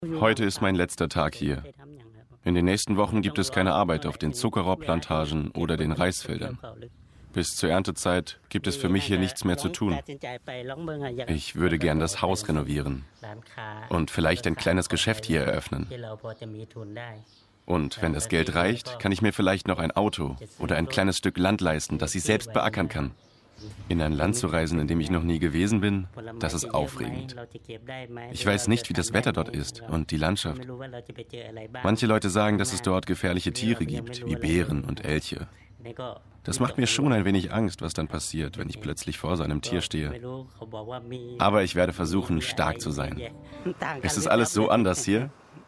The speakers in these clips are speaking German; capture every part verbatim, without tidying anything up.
Heute ist mein letzter Tag hier. In den nächsten Wochen gibt es keine Arbeit auf den Zuckerrohrplantagen oder den Reisfeldern. Bis zur Erntezeit gibt es für mich hier nichts mehr zu tun. Ich würde gern das Haus renovieren und vielleicht ein kleines Geschäft hier eröffnen. Und wenn das Geld reicht, kann ich mir vielleicht noch ein Auto oder ein kleines Stück Land leisten, das ich selbst beackern kann. In ein Land zu reisen, in dem ich noch nie gewesen bin, das ist aufregend. Ich weiß nicht, wie das Wetter dort ist und die Landschaft. Manche Leute sagen, dass es dort gefährliche Tiere gibt, wie Bären und Elche. Das macht mir schon ein wenig Angst, was dann passiert, wenn ich plötzlich vor so einem Tier stehe. Aber ich werde versuchen, stark zu sein. Ist es alles so anders hier?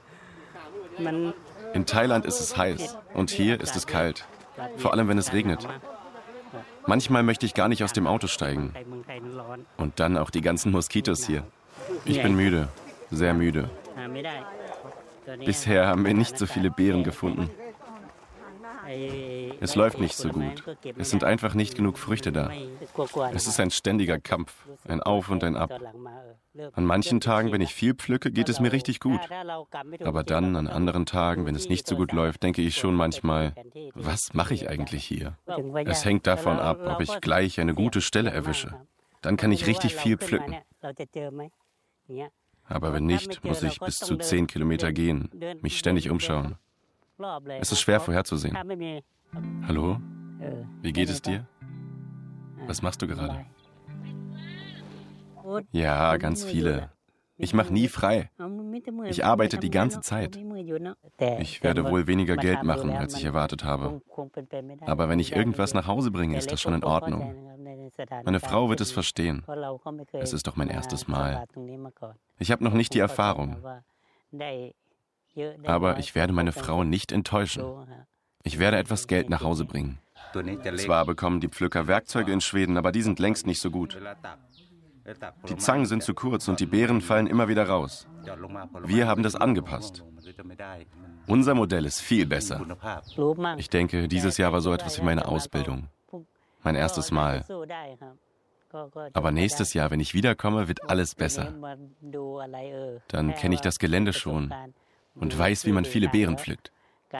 In Thailand ist es heiß und hier ist es kalt, vor allem wenn es regnet. Manchmal möchte ich gar nicht aus dem Auto steigen. Und dann auch die ganzen Moskitos hier. Ich bin müde, sehr müde. Bisher haben wir nicht so viele Beeren gefunden. Es läuft nicht so gut. Es sind einfach nicht genug Früchte da. Es ist ein ständiger Kampf, ein Auf und ein Ab. An manchen Tagen, wenn ich viel pflücke, geht es mir richtig gut. Aber dann, an anderen Tagen, wenn es nicht so gut läuft, denke ich schon manchmal, was mache ich eigentlich hier? Es hängt davon ab, ob ich gleich eine gute Stelle erwische. Dann kann ich richtig viel pflücken. Aber wenn nicht, muss ich bis zu zehn Kilometer gehen, mich ständig umschauen. Es ist schwer vorherzusehen. Hallo? Wie geht es dir? Was machst du gerade? Ja, ganz viele. Ich mache nie frei. Ich arbeite die ganze Zeit. Ich werde wohl weniger Geld machen, als ich erwartet habe. Aber wenn ich irgendwas nach Hause bringe, ist das schon in Ordnung. Meine Frau wird es verstehen. Es ist doch mein erstes Mal. Ich habe noch nicht die Erfahrung. Aber ich werde meine Frau nicht enttäuschen. Ich werde etwas Geld nach Hause bringen. Zwar bekommen die Pflücker Werkzeuge in Schweden, aber die sind längst nicht so gut. Die Zangen sind zu kurz und die Beeren fallen immer wieder raus. Wir haben das angepasst. Unser Modell ist viel besser. Ich denke, dieses Jahr war so etwas wie meine Ausbildung. Mein erstes Mal. Aber nächstes Jahr, wenn ich wiederkomme, wird alles besser. Dann kenne ich das Gelände schon und weiß, wie man viele Beeren pflückt.